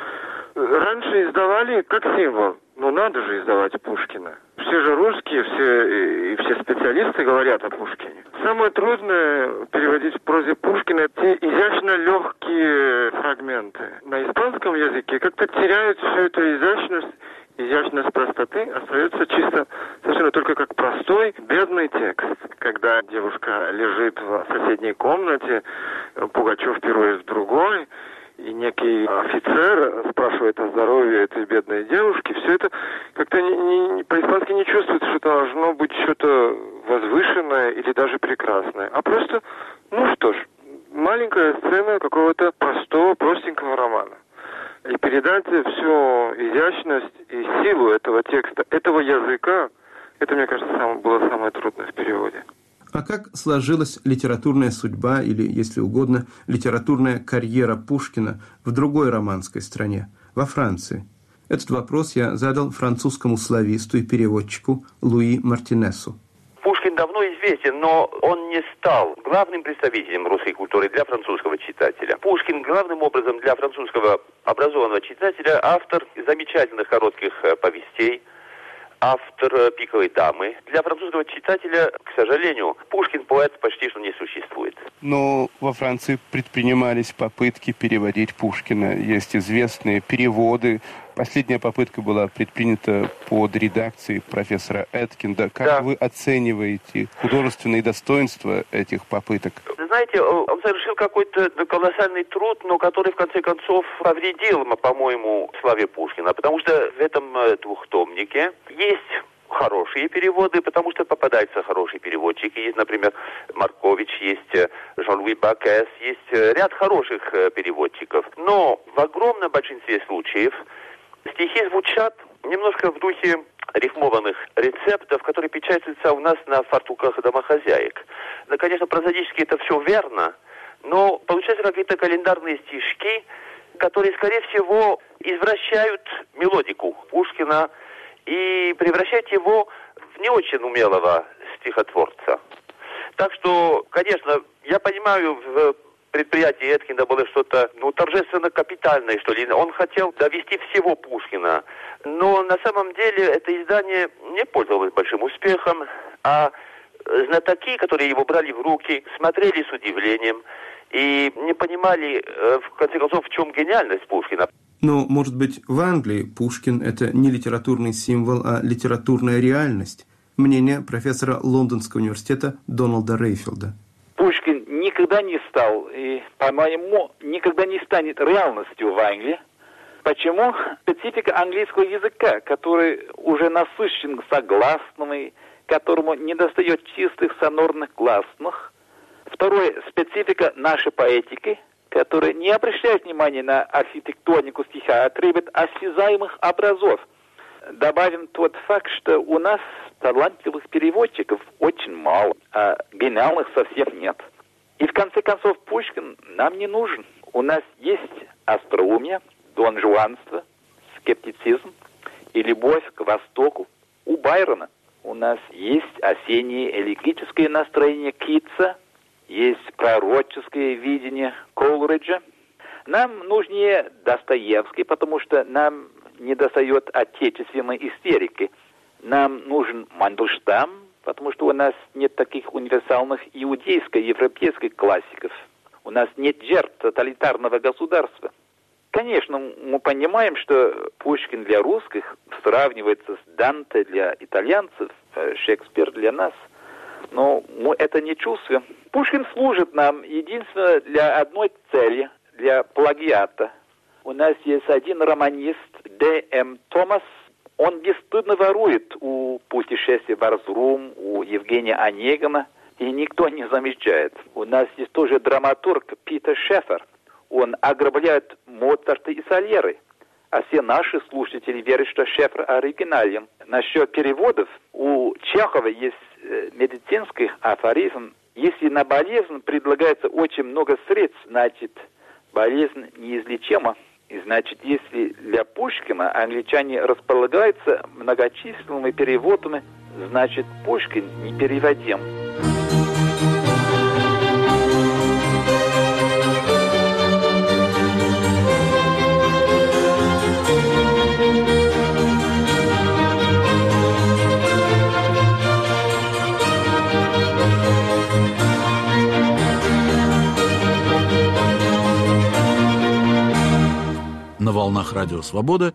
раньше издавали как символ. Ну надо же издавать Пушкина. Все же русские, все специалисты говорят о Пушкине. Самое трудное переводить в прозе Пушкина те изящно легкие фрагменты. На испанском языке как-то теряют всю эту изящность простоты, остается чисто совершенно только как простой, бедный текст. Когда девушка лежит в соседней комнате, Пугачев пирует в другой, и некий офицер спрашивает о здоровье этой бедной девушки, все это как-то по-испански не чувствуется, что должно быть что-то возвышенное или даже прекрасное. А просто, маленькая сцена какого-то простого, простенького романа. И передать всю изящность и силу этого текста, этого языка, это, мне кажется, было самое трудное в переводе. А как сложилась литературная судьба или, если угодно, литературная карьера Пушкина в другой романской стране, во Франции? Этот вопрос я задал французскому слависту и переводчику Луи Мартинесу. Пушкин давно известен, но он не стал главным представителем русской культуры для французского читателя. Пушкин главным образом для французского образованного читателя автор замечательных коротких повестей, автор «Пиковой дамы». Для французского читателя, к сожалению, Пушкин поэт почти что не существует. Но во Франции предпринимались попытки переводить Пушкина. Есть известные переводы. Последняя попытка была предпринята под редакцией профессора Эткинда. Как вы оцениваете художественные достоинства этих попыток? Знаете, он совершил какой-то колоссальный труд, но который, в конце концов, повредил, по-моему, славе Пушкина. Потому что в этом двухтомнике есть хорошие переводы, потому что попадаются хорошие переводчики. Есть, например, Маркович, есть Жан-Луи Бакес, есть ряд хороших переводчиков. Но в огромном большинстве случаев стихи звучат немножко в духе рифмованных рецептов, которые печатаются у нас на фартуках домохозяек. Да, конечно, прозаически это все верно, но получаются какие-то календарные стишки, которые, скорее всего, извращают мелодику Пушкина и превращают его в не очень умелого стихотворца. Так что, конечно, я понимаю, в предприятии Эткинда было что-то, торжественно капитальное, что ли. Он хотел довести всего Пушкина. Но на самом деле это издание не пользовалось большим успехом, а знатоки, которые его брали в руки, смотрели с удивлением и не понимали, в конце концов, в чем гениальность Пушкина. Но, может быть, в Англии Пушкин – это не литературный символ, а литературная реальность. Мнение профессора Лондонского университета Дональда Рейфилда. Пушкин никогда не стал и, по-моему, никогда не станет реальностью в Англии. Почему? Специфика английского языка, который уже насыщен согласными, которому недостает чистых сонорных гласных. Второе, специфика нашей поэтики, которая не обращает внимания на архитектонику стиха, а требует осязаемых образов. Добавим тот факт, что у нас талантливых переводчиков очень мало, а гениальных совсем нет. И в конце концов Пушкин нам не нужен. У нас есть остроумие, донжуанство, скептицизм и любовь к Востоку. У Байрона у нас есть осеннее элегическое настроение Китса, есть пророческое видение Колриджа. Нам нужнее Достоевский, потому что нам недостает отечественной истерики. Нам нужен Мандельштам, потому что у нас нет таких универсальных иудейско-европейских классиков. У нас нет жертв тоталитарного государства. Конечно, мы понимаем, что Пушкин для русских сравнивается с Данте для итальянцев, Шекспир для нас. Но мы это не чувствуем. Пушкин служит нам единственно для одной цели, для плагиата. У нас есть один романист, Д.М. Томас. Он бесстыдно ворует у путешествия в Арзрум, у Евгения Онегина, и никто не замечает. У нас есть тоже драматург Питер Шефер. Он ограбляет Моцарта и Сальери. А все наши слушатели верят, что Шефер оригинален. Насчет переводов, у Чехова есть медицинский афоризм. Если на болезнь предлагается очень много средств, значит, болезнь неизлечима. И значит, если для Пушкина англичане располагаются многочисленными переводами, значит, Пушкин непереводим. На волнах Радио Свобода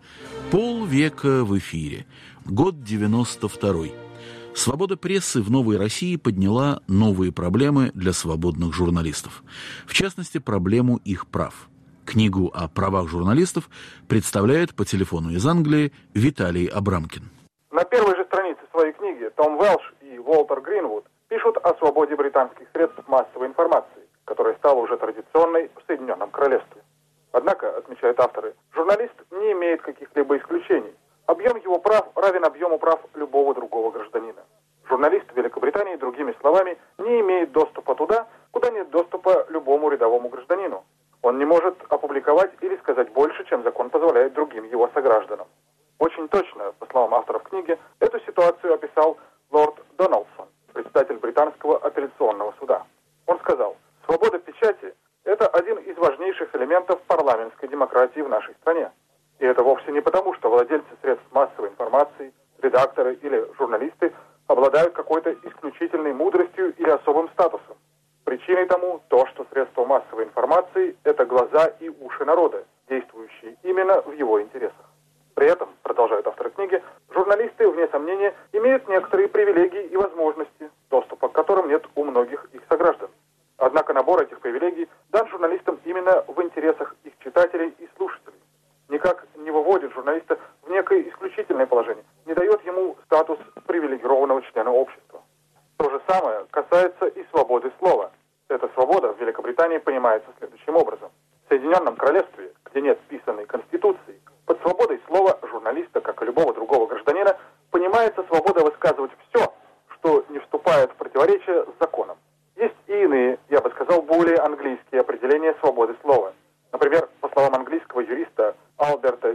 полвека в эфире. Год 92-й. Свобода прессы в Новой России подняла новые проблемы для свободных журналистов. В частности, проблему их прав. Книгу о правах журналистов представляет по телефону из Англии Виталий Абрамкин. На первой же странице своей книги Том Уэлш и Уолтер Гринвуд пишут о свободе британских средств массовой информации, которая стала уже традиционной в Соединенном Королевстве. Однако, отмечают авторы, журналист не имеет каких-либо исключений. Объем его прав равен объему прав любого другого гражданина. Журналист в Великобритании, другими словами, не имеет доступа туда, куда нет доступа любому рядовому гражданину. Он не может опубликовать или сказать больше, чем закон позволяет другим его согражданам. Очень точно, по словам авторов книги, эту ситуацию описал лорд Дональдсон, председатель британского апелляционного суда. Он сказал: «Свобода печати – это один из важнейших элементов парламентской демократии в нашей стране. И это вовсе не потому, что владельцы средств массовой информации, редакторы или журналисты обладают какой-то исключительной мудростью или особым статусом. Причиной тому то, что средства массовой информации – это глаза и уши народа, действующие именно в его интересах. При этом, продолжают авторы книги, журналисты, вне сомнения, имеют некоторые привилегии и возможности, доступа к которым нет у многих их сограждан. Однако набор этих привилегий дан журналистам именно в интересах их читателей и слушателей. Никак не выводит журналиста в некое исключительное положение, не дает ему статус привилегированного члена общества. То же самое касается и свободы слова. Эта свобода в Великобритании понимается следующим образом. В Соединенном Королевстве, где нет писанной конституции, под свободой слова журналиста, как и любого другого гражданина, понимается свобода высказывать все, что не вступает в противоречие с законом. Есть и иные, я бы сказал, более английские определения свободы слова. Например, по словам английского юриста Альберта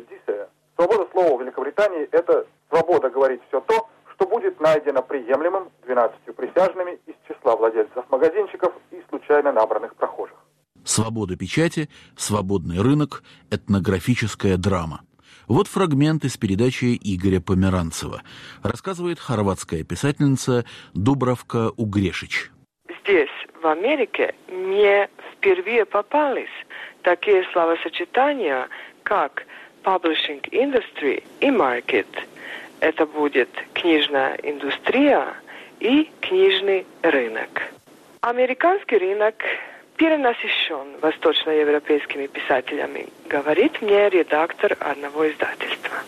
юстиция. Свобода слова в Великобритании – это свобода говорить все то, что будет найдено приемлемым 12 присяжными из числа владельцев магазинчиков и случайно набранных прохожих. Свобода печати, свободный рынок, этнографическая драма. Вот фрагмент из передачи Игоря Померанцева. Рассказывает хорватская писательница Дубравка Угрешич. Здесь, в Америке, мне впервые попались такие словосочетания, как publishing industry и market. Это будет книжная индустрия и книжный рынок. Американский рынок перенасыщен восточноевропейскими писателями, говорит мне редактор одного издательства.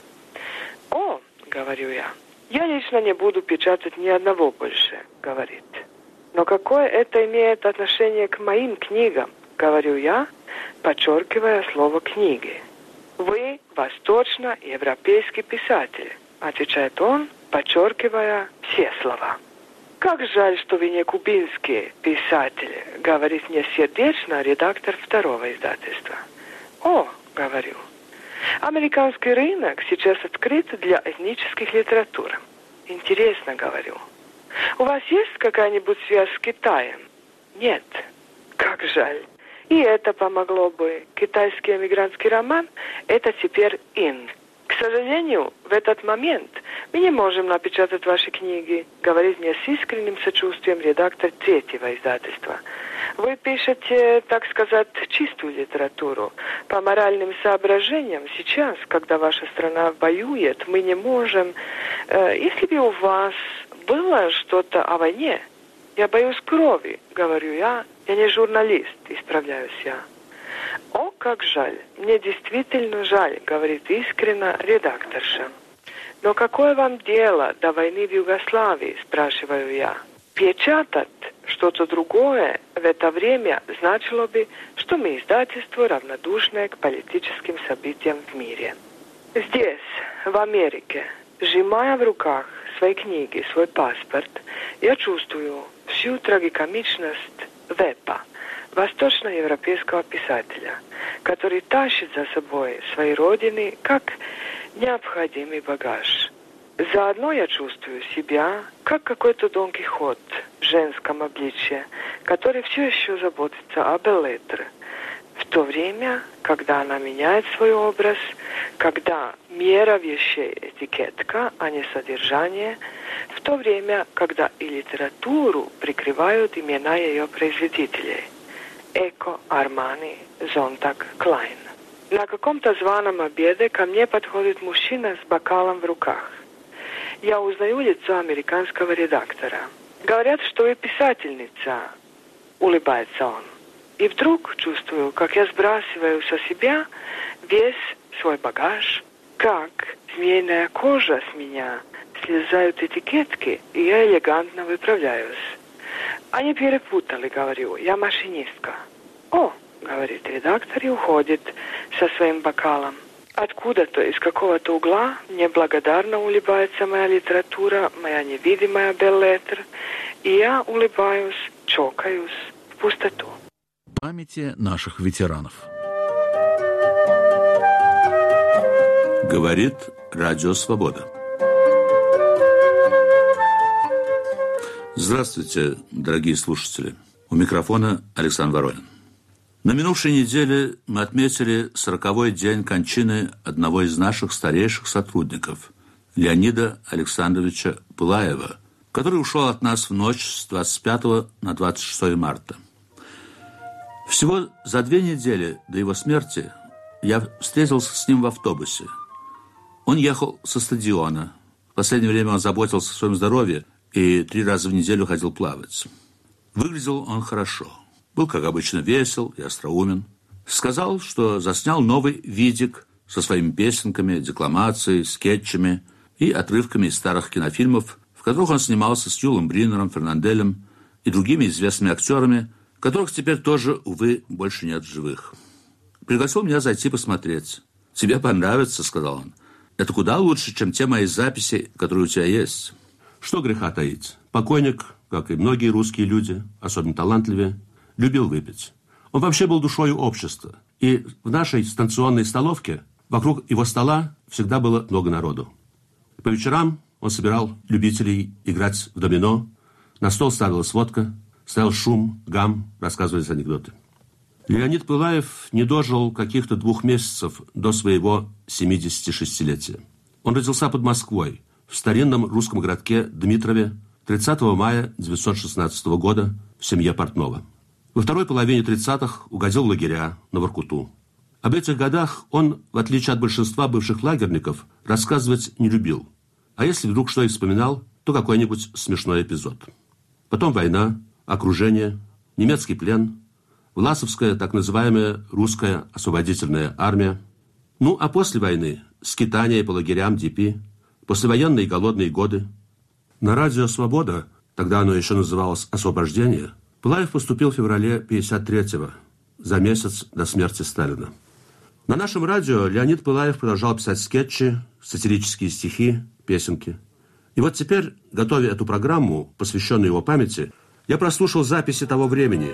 «О, — говорю я лично не буду печатать ни одного больше, — говорит. Но какое это имеет отношение к моим книгам, — говорю я, подчеркивая слово «книги». «Вы восточноевропейский писатель», — отвечает он, подчеркивая все слова. «Как жаль, что вы не кубинские писатели», — говорит мне сердечно редактор второго издательства. «О, — говорю, — американский рынок сейчас открыт для этнических литератур. Интересно, — говорю. У вас есть какая-нибудь связь с Китаем?» «Нет». «Как жаль. И это помогло бы. Китайский эмигрантский роман – это теперь ин. К сожалению, в этот момент мы не можем напечатать ваши книги», — говорит мне с искренним сочувствием редактор третьего издательства. «Вы пишете, так сказать, чистую литературу. По моральным соображениям сейчас, когда ваша страна воюет, мы не можем... Если бы у вас было что-то о войне...» «Я боюсь крови», — говорю я. «Я не журналист», — исправляюсь я. «О, как жаль! Мне действительно жаль», — говорит искренне редакторша. «Но какое вам дело до войны в Югославии?» — спрашиваю я. «Печатать что-то другое в это время значило бы, что мы издательство равнодушное к политическим событиям в мире». Здесь, в Америке, сжимая в руках свои книги, свой паспорт, я чувствую всю трагикомичность вепа, восточноевропейского писателя, который тащит за собой свои родины как необходимый багаж. Заодно я чувствую себя как какой-то Дон Кихот в женском обличье, который все еще заботится о Беллетре. В то время, когда она меняет свой образ, когда мера вещей этикетка, а не содержание, в то время, когда и литературу прикрывают имена ее производителей. Эко, Армани, Зонтак, Клайн. На каком-то званом обеде ко мне подходит мужчина с бокалом в руках. Я узнаю лицо американского редактора. «Говорят, что вы писательница», — улыбается он. И вдруг чувствую, как я сбрасываю со себя весь свой багаж, как змеиная кожа с меня, слезают этикетки, и я элегантно выправляюсь. «Они перепутали, — говорю, — я машинистка». «О, — говорит редактор и уходит со своим бокалом. Откуда-то, из какого-то угла, мне благодарно улыбается моя литература, моя невидимая Беллетр, и я улыбаюсь, чокаюсь в пустоту. Памяти наших ветеранов. Говорит Радио Свобода. Здравствуйте, дорогие слушатели. У микрофона Александр Воронин. На минувшей неделе мы отметили 40-й день кончины одного из наших старейших сотрудников, Леонида Александровича Пылаева, который ушел от нас в ночь с 25 на 26 марта. Всего за 2 недели до его смерти я встретился с ним в автобусе. Он ехал со стадиона. В последнее время он заботился о своем здоровье и 3 раза в неделю ходил плавать. Выглядел он хорошо. Был, как обычно, весел и остроумен. Сказал, что заснял новый видик со своими песенками, декламацией, скетчами и отрывками из старых кинофильмов, в которых он снимался с Юлом Бриннером, Фернанделем и другими известными актерами, которых теперь тоже, увы, больше нет в живых. Пригласил меня зайти посмотреть. «Тебе понравится», — сказал он. «Это куда лучше, чем те мои записи, которые у тебя есть». Что греха таить. Покойник, как и многие русские люди, особенно талантливые, любил выпить. Он вообще был душою общества. И в нашей станционной столовке Вокруг его стола всегда было много народу. По вечерам он собирал любителей играть в домино, на стол ставилась водка, стоял шум, гам, рассказывались анекдоты. Леонид Пылаев не дожил каких-то 2 месяцев до своего 76-летия. Он родился под Москвой, в старинном русском городке Дмитрове 30 мая 1916 года в семье портного. Во второй половине 30-х угодил в лагеря на Воркуту. Об этих годах он, в отличие от большинства бывших лагерников, рассказывать не любил. А если вдруг что и вспоминал, то какой-нибудь смешной эпизод. Потом война, окружение, немецкий плен, Власовская, так называемая русская освободительная армия. Ну, а после войны скитания по лагерям ДП, послевоенные голодные годы. На радио «Свобода», тогда оно еще называлось «Освобождение», Пылаев поступил в феврале 1953-го, за месяц до смерти Сталина. На нашем радио Леонид Пылаев продолжал писать скетчи, сатирические стихи, песенки. И вот теперь, готовя эту программу, посвященную его памяти, я прослушал записи того времени.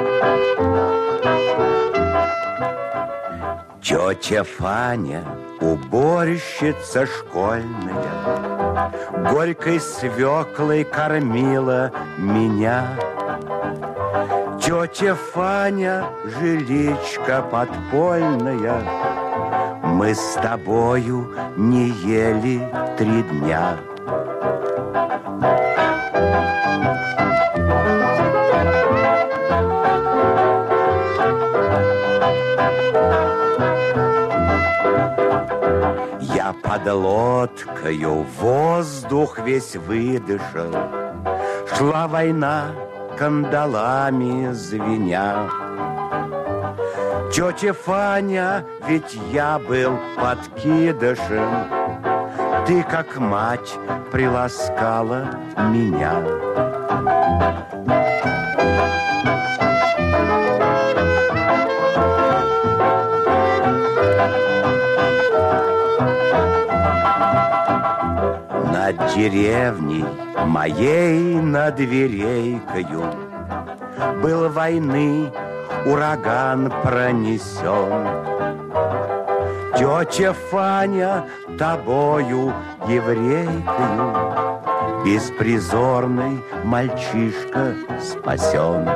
Тетя Фаня, уборщица школьная, горькой свеклой кормила меня. Тетя Фаня, жиличка подпольная, мы с тобою не ели 3 дня. Я под лодкою воздух весь выдышал, шла война, кандалами звеня. Тетя Фаня, ведь я был подкидышем, ты, как мать, приласкала меня. Над деревней моей над Верейкою был войны ураган пронесен. Тетя Фаня, тобою, еврейкою, беспризорный мальчишка спасен.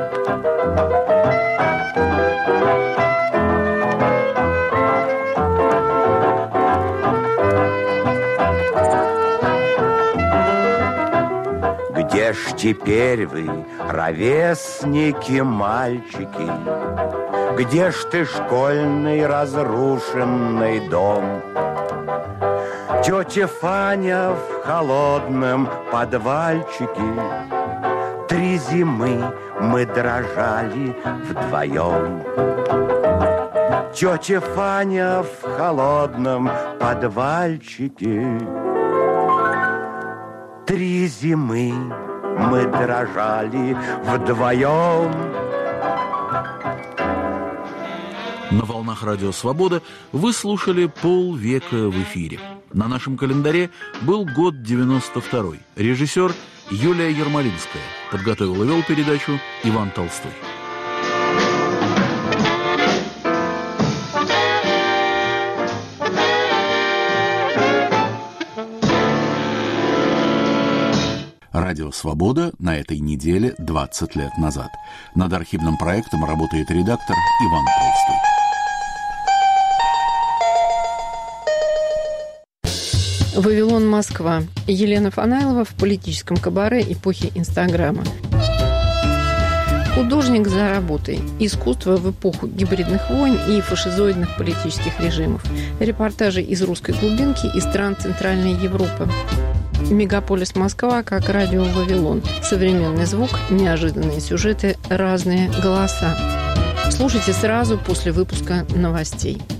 Где ж теперь вы, ровесники, мальчики? Где ж ты, школьный разрушенный дом? Тетя Фаня в холодном подвальчике, 3 зимы мы дрожали вдвоем. Тетя Фаня в холодном подвальчике, 3 зимы мы дрожали вдвоем. На волнах радио «Свобода» вы слушали полвека в эфире. На нашем календаре был год 92-й. Режиссер Юлия Ермолинская. Подготовил и вел передачу Иван Толстой. Радио «Свобода» на этой неделе 20 лет назад. Над архивным проектом работает редактор Иван Толстой. «Вавилон, Москва». Елена Фанайлова в политическом кабаре эпохи Инстаграма. Художник за работой. Искусство в эпоху гибридных войн и фашизоидных политических режимов. Репортажи из русской глубинки и стран Центральной Европы. Мегаполис Москва как радио «Вавилон». Современный звук, неожиданные сюжеты, разные голоса. Слушайте сразу после выпуска новостей.